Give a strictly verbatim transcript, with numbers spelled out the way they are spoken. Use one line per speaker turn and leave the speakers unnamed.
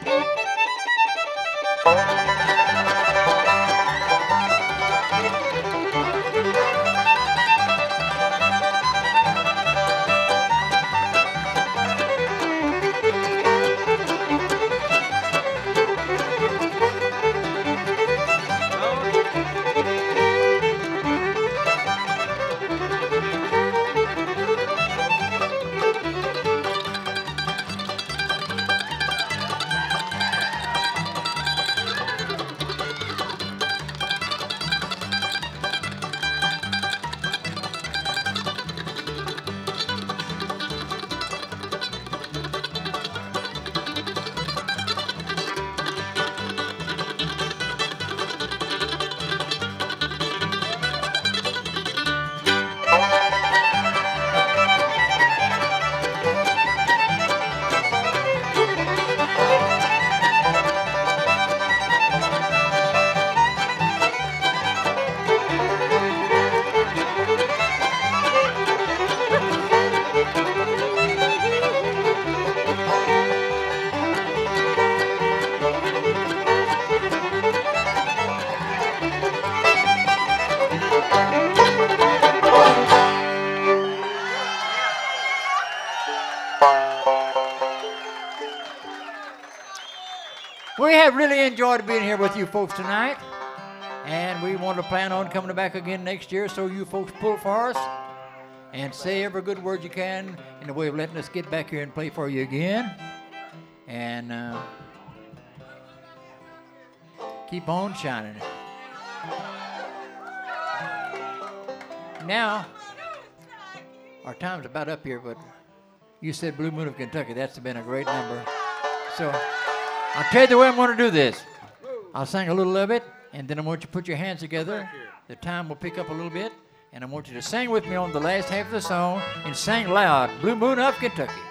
We have really enjoyed being here with you folks tonight, and we want to plan on coming back again next year, so you folks pull for us and say every good word you can in the way of letting us get back here and play for you again. And uh, keep on shining. Now, our time's about up here, but you said Blue Moon of Kentucky. That's been a great number. So I'll tell you the way I'm going to do this. I'll sing a little of it, and then I want you to put your hands together. The time will pick up a little bit, and I want you to sing with me on the last half of the song and sing loud, Blue Moon of Kentucky.